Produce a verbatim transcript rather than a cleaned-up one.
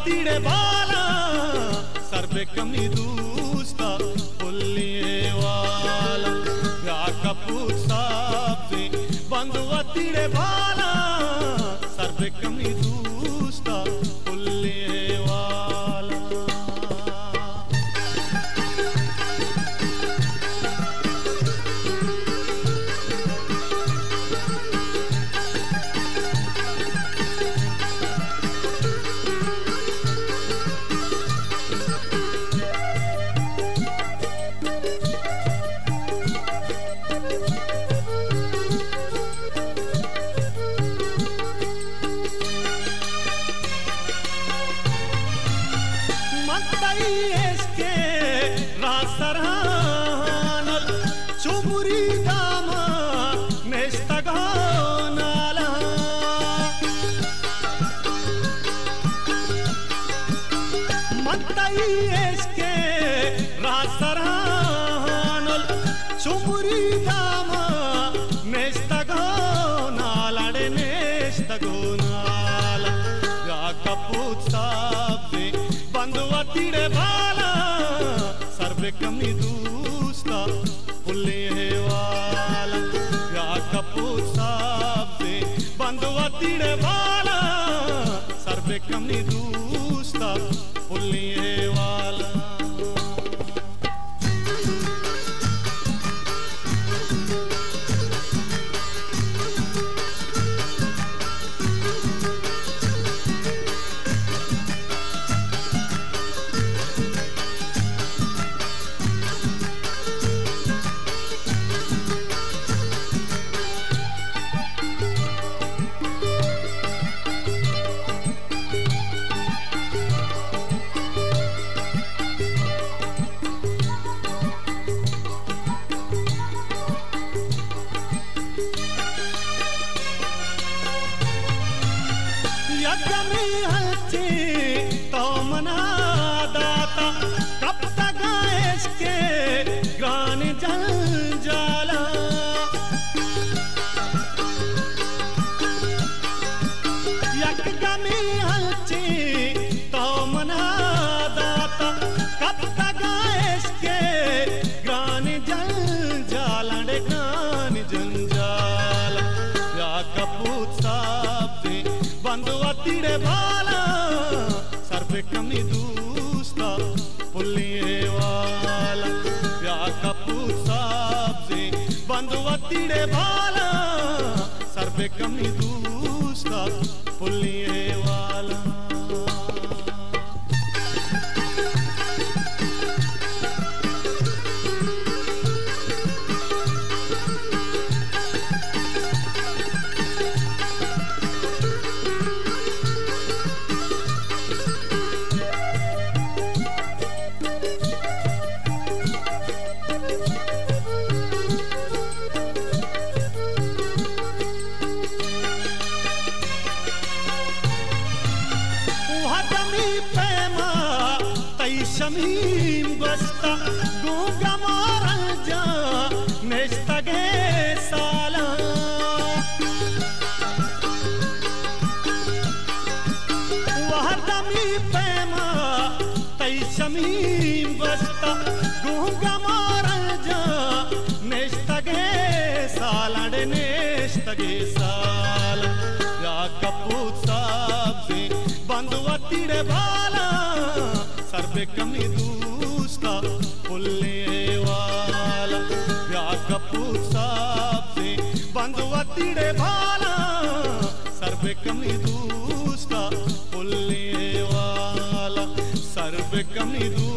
ಒತ್ತಿಡೆ ಬಾಲ ಸರ್ಬೆ ಕಮ್ಮಿ ದೂಸ್ತ ಪುಲ್ಲಿಯೇ ವಾಲ ಯಾಕಪ್ಪು ಸಾಬ್ದೆ ಬಂದು ಒತ್ತಿಡೆ ಬಾಲ ಸರ್ಬೆ ಕಮ್ಮಿ ದೂಸ್ತ ಪುಲ್ಲಿಯೇ ವಾಲ इसके रासरानल चुमुरी दामा मेस्तगानाला मत्तई इसके रासरानल चुमुरी दामा मेस्तगानाला डे मेस्तगानाला या कपूत साबे बंदु ಒತ್ತಿಡೆ ಬಾಲ ಸರ್ಬೆ ಕಮ್ಮಿ ದೂಸ್ತ ಪುಲ್ಲಿಯೇ ವಾಲ ಯಾಕಪ್ಪು ಸಾಬ್ದೆ ಬಂದು ಒತ್ತಿಡೆ ಬಾಲ ಸರ್ಬೆ ಕಮ್ಮಿ ದೂಸ್ತ ಪುಲ್ಲಿಯೇ ವಾಲ यज्ञमी हल्ची तो मना दाता कब तक इसके ग्रान जल जाला यज्ञमी हल्ची तो मना दाता कब तक इसके ग्रान जल जाला डे ग्रान जल जाला या कपूत साबे बंदु ಒತ್ತಿಡೆ ಬಾಲ ಸರ್ಬೆ ಕಮ್ಮಿ ದೂಸ್ತ ಪುಲ್ಲಿಯೇ ವಾಲ ಯಾಕಪ್ಪು ಸಾಬ್ದೆ ಬಂದು ಒತ್ತಿಡೆ ಬಾಲ ಸರ್ಬೆ ಕಮ್ಮಿ ದೂಸ್ತ ಪುಲ್ಲಿಯೇ ವಾಲ शमीम बस्ता गूंगा मारल जा नेस्तगे साला वहदमी पैमा तई शमीम बस्ता गूंगा मारल जा नेस्तगे साला डे नेस्तगे साला या कपूत साब्जे बंदु ಒತ್ತಿಡೆ ಬಾಲ ಸರ್ಬೆ ಕಮ್ಮಿ ದೂಸ್ತ ಪುಲ್ಲಿಯೇ ವಾಲ ಯಾಕಪ್ಪು ಸಾಬ್ದೆ ಬಂದು ಒತ್ತಿಡೆ ಬಾಲ ಸರ್ಬೆ ಕಮ್ಮಿ ದೂಸ್ತ ಪುಲ್ಲಿಯೇ ವಾಲ ಸರ್ಬೆ ಕಮ್ಮಿ